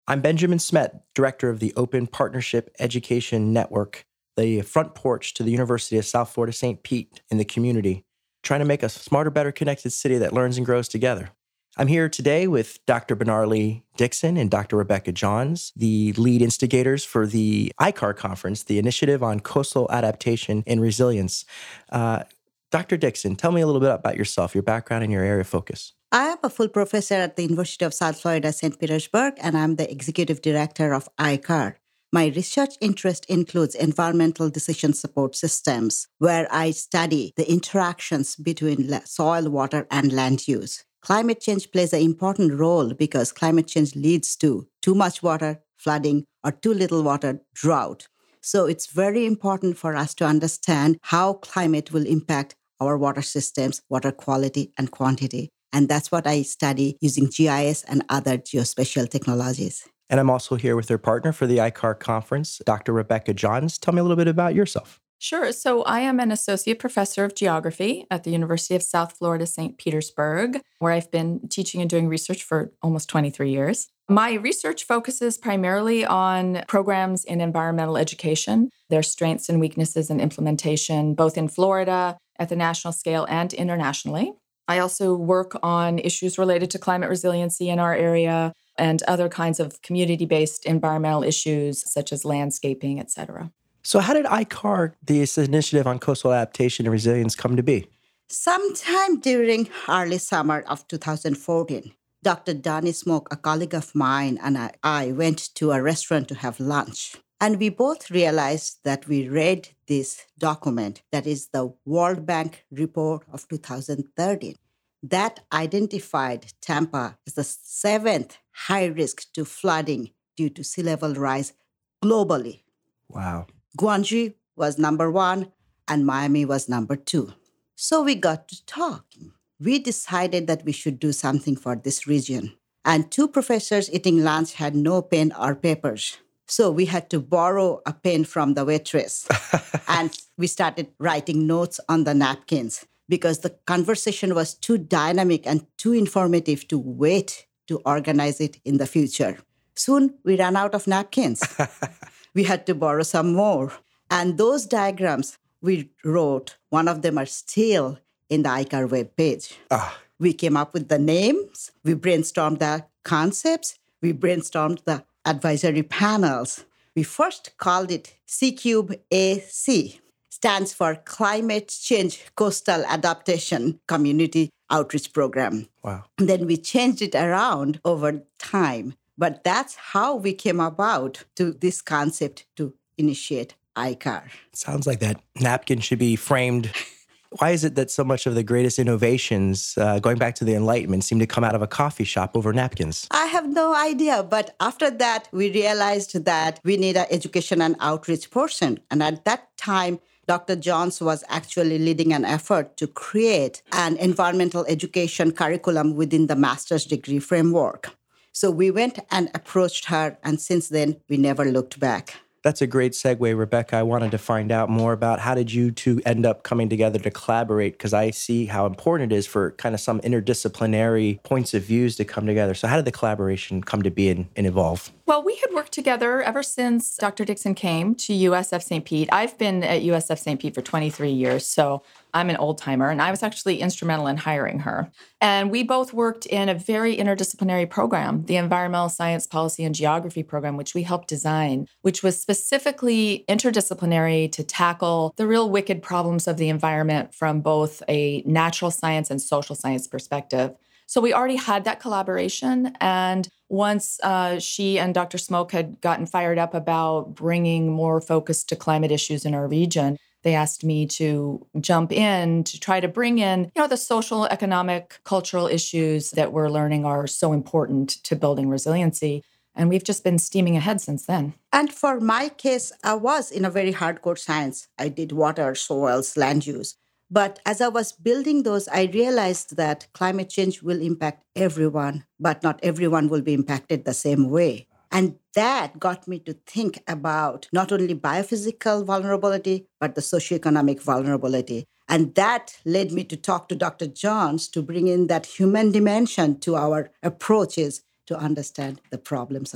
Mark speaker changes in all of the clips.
Speaker 1: I'm Benjamin Smet, director of the Open Partnership Education Network, the front porch to the University of South Florida St. Pete in the community, trying to make a smarter, better connected city that learns and grows together. I'm here today with Dr. Benarli Dixon and Dr. Rebecca Johns, the lead instigators for the ICAR conference, the Initiative on Coastal Adaptation and Resilience. Dr. Dixon, tell me a little bit about yourself, your background, and your area of focus.
Speaker 2: I am a full professor at the University of South Florida, St. Petersburg, and I'm the executive director of ICAR. My research interest includes environmental decision support systems, where I study the interactions between soil, water, and land use. Climate change plays an important role because climate change leads to too much water, flooding, or too little water, drought. So it's very important for us to understand how climate will impact our water systems, water quality, and quantity. And that's what I study using GIS and other geospatial technologies.
Speaker 1: And I'm also here with their partner for the ICAR conference, Dr. Rebecca Johns. Tell me a little bit about yourself.
Speaker 3: Sure. So I am an associate professor of geography at the University of South Florida, St. Petersburg, where I've been teaching and doing research for almost 23 years. My research focuses primarily on programs in environmental education, their strengths and weaknesses and implementation, both in Florida, at the national scale, and internationally. I also work on issues related to climate resiliency in our area and other kinds of community-based environmental issues such as landscaping, et cetera.
Speaker 1: So how did ICAR, this Initiative on Coastal Adaptation and Resilience, come to be?
Speaker 2: Sometime during early summer of 2014, Dr. Donnie Smoke, a colleague of mine, and I went to a restaurant to have lunch. And we both realized that we read this document, that is the World Bank report of 2013, that identified Tampa as the 7th high risk to flooding due to sea level rise globally.
Speaker 1: Wow.
Speaker 2: Guangzhou was number 1 and Miami was number 2. So we got to talking. We decided that we should do something for this region. And 2 professors eating lunch had no pen or papers. So we had to borrow a pen from the waitress. And we started writing notes on the napkins because the conversation was too dynamic and too informative to wait to organize it in the future. Soon we ran out of napkins. We had to borrow some more. And those diagrams we wrote, one of them are still in the ICAR webpage. We came up with the names. We brainstormed the concepts. We brainstormed the advisory panels. We first called it CCUBE-AC, stands for Climate Change Coastal Adaptation Community Outreach Program.
Speaker 1: Wow.
Speaker 2: And then we changed it around over time. But that's how we came about to this concept to initiate ICAR.
Speaker 1: Sounds like that napkin should be framed. Why is it that so much of the greatest innovations, going back to the Enlightenment, seem to come out of a coffee shop over napkins?
Speaker 2: I have no idea. But after that, we realized that we need an education and outreach person. And at that time, Dr. Johns was actually leading an effort to create an environmental education curriculum within the master's degree framework. So we went and approached her, and since then, we never looked back.
Speaker 1: That's a great segue, Rebecca. I wanted to find out more about how did you two end up coming together to collaborate, because I see how important it is for kind of some interdisciplinary points of views to come together. So how did the collaboration come to be and evolve?
Speaker 3: Well, we had worked together ever since Dr. Dixon came to USF St. Pete. I've been at USF St. Pete for 23 years, so I'm an old-timer, and I was actually instrumental in hiring her. And we both worked in a very interdisciplinary program, the Environmental Science, Policy, and Geography program, which we helped design, which was specifically interdisciplinary to tackle the real wicked problems of the environment from both a natural science and social science perspective. So we already had that collaboration. And once she and Dr. Smoke had gotten fired up about bringing more focus to climate issues in our region, they asked me to jump in to try to bring in, the social, economic, cultural issues that we're learning are so important to building resiliency. And we've just been steaming ahead since then.
Speaker 2: And for my case, I was in a very hardcore science. I did water, soils, land use. But as I was building those, I realized that climate change will impact everyone, but not everyone will be impacted the same way. And that got me to think about not only biophysical vulnerability, but the socioeconomic vulnerability. And that led me to talk to Dr. Johns to bring in that human dimension to our approaches to understand the problems of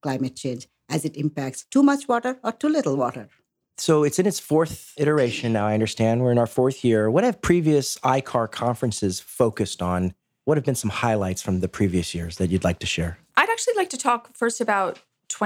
Speaker 2: climate change as it impacts too much water or too little water.
Speaker 1: So it's in its fourth iteration now, I understand. We're in our fourth year. What have previous ICAR conferences focused on? What have been some highlights from the previous years that you'd like to share?
Speaker 3: I'd actually like to talk first about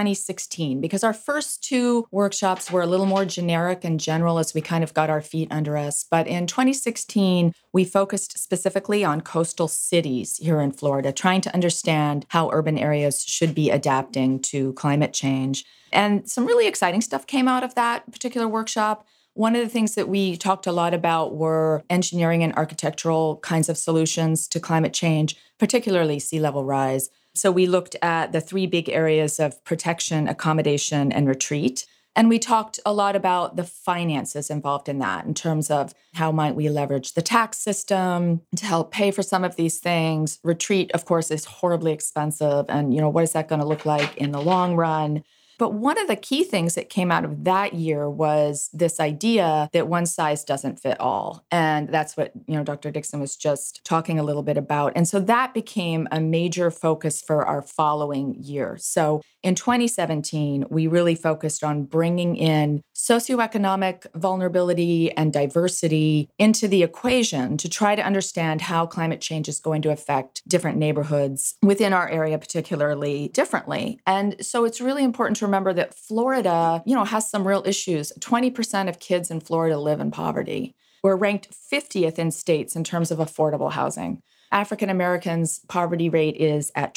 Speaker 3: 2016, because our first two workshops were a little more generic and general as we kind of got our feet under us. But in 2016, we focused specifically on coastal cities here in Florida, trying to understand how urban areas should be adapting to climate change. And some really exciting stuff came out of that particular workshop. One of the things that we talked a lot about were engineering and architectural kinds of solutions to climate change, particularly sea level rise. So we looked at the three big areas of protection, accommodation, and retreat. And we talked a lot about the finances involved in that in terms of how might we leverage the tax system to help pay for some of these things. Retreat, of course, is horribly expensive. And, what is that going to look like in the long run? But one of the key things that came out of that year was this idea that one size doesn't fit all. And that's what, Dr. Dixon was just talking a little bit about. And so that became a major focus for our following year. So in 2017, we really focused on bringing in socioeconomic vulnerability and diversity into the equation to try to understand how climate change is going to affect different neighborhoods within our area particularly differently. And so it's really important to remember that Florida, has some real issues. 20% of kids in Florida live in poverty. We're ranked 50th in states in terms of affordable housing. African Americans' poverty rate is at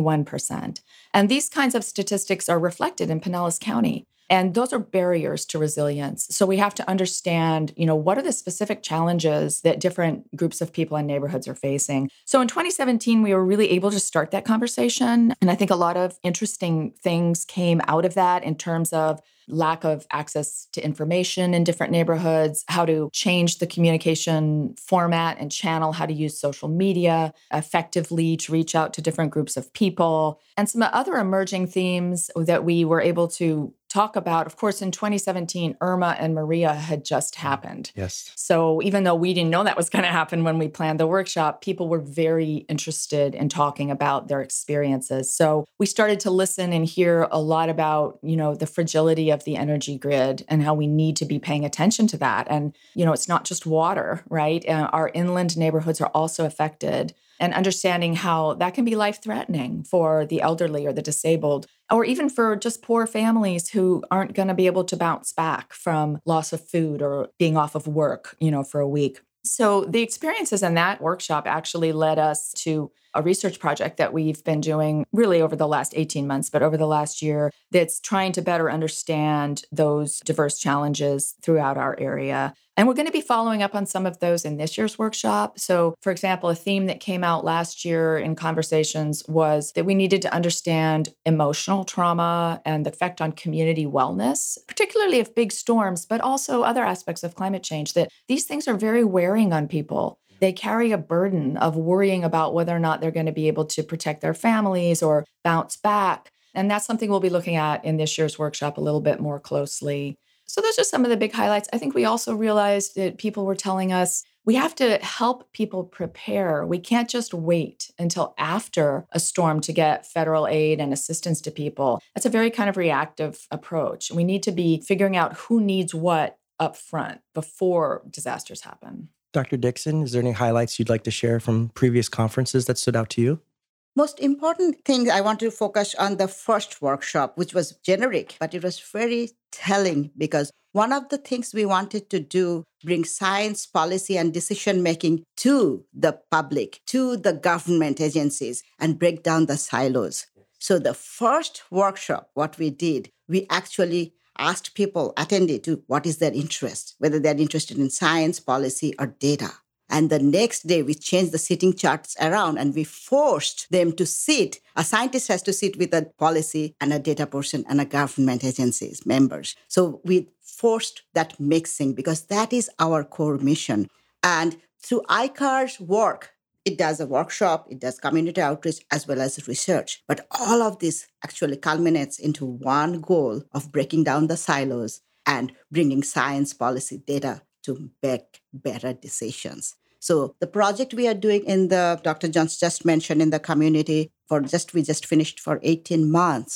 Speaker 3: 21%. And these kinds of statistics are reflected in Pinellas County. And those are barriers to resilience. So we have to understand, what are the specific challenges that different groups of people and neighborhoods are facing. So in 2017, we were really able to start that conversation. And I think a lot of interesting things came out of that in terms of lack of access to information in different neighborhoods, how to change the communication format and channel, how to use social media effectively to reach out to different groups of people, and some other emerging themes that we were able to talk about. Of course, in 2017, Irma and Maria had just happened.
Speaker 1: Yes.
Speaker 3: So even though we didn't know that was going to happen when we planned the workshop, people were very interested in talking about their experiences. So we started to listen and hear a lot about, the fragility of the energy grid and how we need to be paying attention to that. And, it's not just water, right? Our inland neighborhoods are also affected. And understanding how that can be life-threatening for the elderly or the disabled, or even for just poor families who aren't going to be able to bounce back from loss of food or being off of work, for a week. So the experiences in that workshop actually led us to a research project that we've been doing really over the last 18 months, but over the last year, that's trying to better understand those diverse challenges throughout our area. And we're going to be following up on some of those in this year's workshop. So, for example, a theme that came out last year in conversations was that we needed to understand emotional trauma and the effect on community wellness, particularly of big storms, but also other aspects of climate change, that these things are very wearing on people. They carry a burden of worrying about whether or not they're going to be able to protect their families or bounce back. And that's something we'll be looking at in this year's workshop a little bit more closely. So those are some of the big highlights. I think we also realized that people were telling us we have to help people prepare. We can't just wait until after a storm to get federal aid and assistance to people. That's a very kind of reactive approach. We need to be figuring out who needs what up front before disasters happen.
Speaker 1: Dr. Dixon, is there any highlights you'd like to share from previous conferences that stood out to you?
Speaker 2: Most important thing, I want to focus on the first workshop, which was generic, but it was very telling because one of the things we wanted to do, bring science, policy, and decision-making to the public, to the government agencies, and break down the silos. So the first workshop, what we did, we actually asked people, attended to what is their interest, whether they're interested in science, policy, or data. And the next day, we changed the sitting charts around and we forced them to sit. A scientist has to sit with a policy and a data person and a government agencies members. So we forced that mixing because that is our core mission. And through ICAR's work, it does a workshop, it does community outreach as well as research. But all of this actually culminates into one goal of breaking down the silos and bringing science, policy, data to make better decisions. So the project we are doing in the Dr. Jones just mentioned in the community we just finished for 18 months.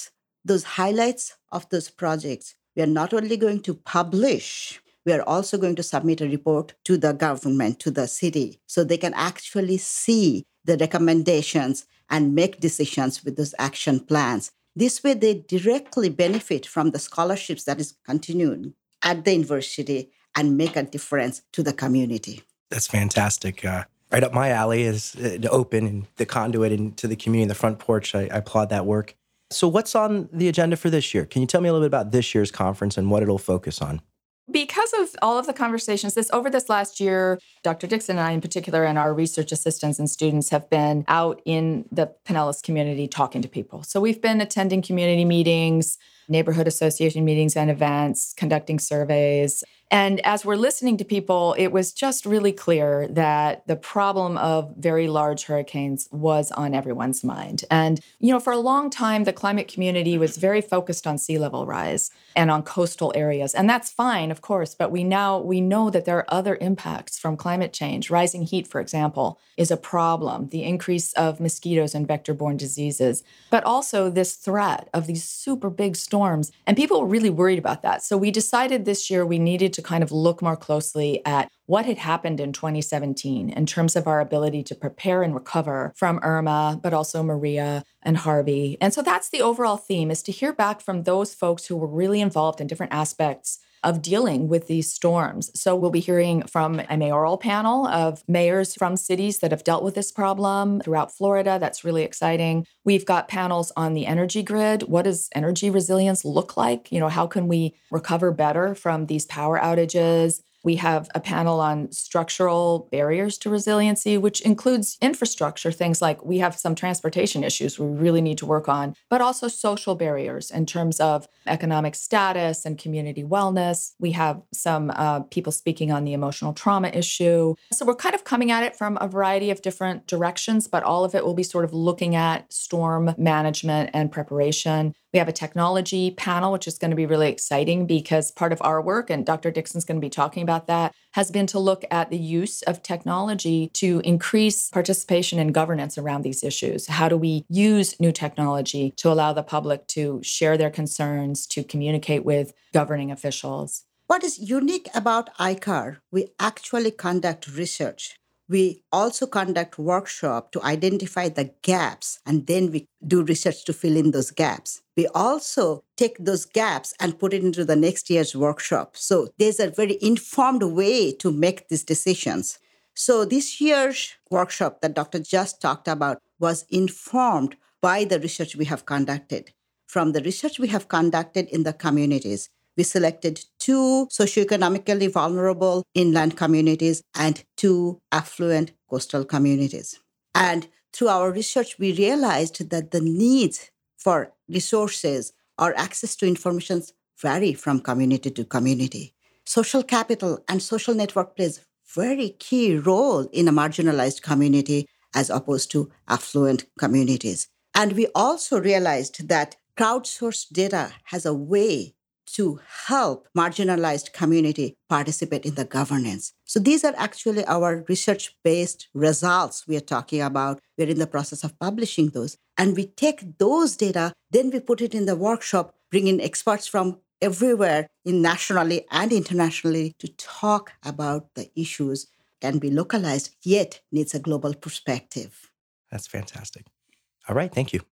Speaker 2: those highlights of those projects, we are not only going to publish, we are also going to submit a report to the government, to the city, so they can actually see the recommendations and make decisions with those action plans. This way, they directly benefit from the scholarships that is continued at the university and make a difference to the community.
Speaker 1: That's fantastic. Right up my alley is the open and the conduit into the community, the front porch. I applaud that work. So what's on the agenda for this year? Can you tell me a little bit about this year's conference and what it'll focus on?
Speaker 3: Because of all of the conversations, over this last year, Dr. Dixon and I in particular, and our research assistants and students have been out in the Pinellas community talking to people. So we've been attending community meetings, neighborhood association meetings and events, conducting surveys. And as we're listening to people, it was just really clear that the problem of very large hurricanes was on everyone's mind. And, for a long time, the climate community was very focused on sea level rise and on coastal areas. And that's fine, of course, but we know that there are other impacts from climate change. Rising heat, for example, is a problem, the increase of mosquitoes and vector-borne diseases, but also this threat of these super big storms. And people were really worried about that. So we decided this year we needed to kind of look more closely at what had happened in 2017 in terms of our ability to prepare and recover from Irma, but also Maria and Harvey. And so that's the overall theme, is to hear back from those folks who were really involved in different aspects of dealing with these storms. So we'll be hearing from a mayoral panel of mayors from cities that have dealt with this problem throughout Florida. That's really exciting. We've got panels on the energy grid. What does energy resilience look like? How can we recover better from these power outages? We have a panel on structural barriers to resiliency, which includes infrastructure, things like we have some transportation issues we really need to work on, but also social barriers in terms of economic status and community wellness. We have some people speaking on the emotional trauma issue. So we're kind of coming at it from a variety of different directions, but all of it will be sort of looking at storm management and preparation. We have a technology panel, which is going to be really exciting because part of our work, and Dr. Dixon's going to be talking about that, has been to look at the use of technology to increase participation and governance around these issues. How do we use new technology to allow the public to share their concerns, to communicate with governing officials?
Speaker 2: What is unique about ICAR, we actually conduct research. We also conduct workshops to identify the gaps, and then we do research to fill in those gaps. We also take those gaps and put it into the next year's workshop. So there's a very informed way to make these decisions. So this year's workshop that Dr. just talked about was informed by the research we have conducted. From the research we have conducted in the communities, we selected 2 socioeconomically vulnerable inland communities and 2 affluent coastal communities. And through our research, we realized that the needs for resources or access to information vary from community to community. Social capital and social network plays very key role in a marginalized community as opposed to affluent communities. And we also realized that crowdsourced data has a way to help marginalized community participate in the governance. So these are actually our research-based results we are talking about. We're in the process of publishing those. And we take those data, then we put it in the workshop, bring in experts from everywhere, nationally and internationally, to talk about the issues can be localized, yet needs a global perspective.
Speaker 1: That's fantastic. All right, thank you.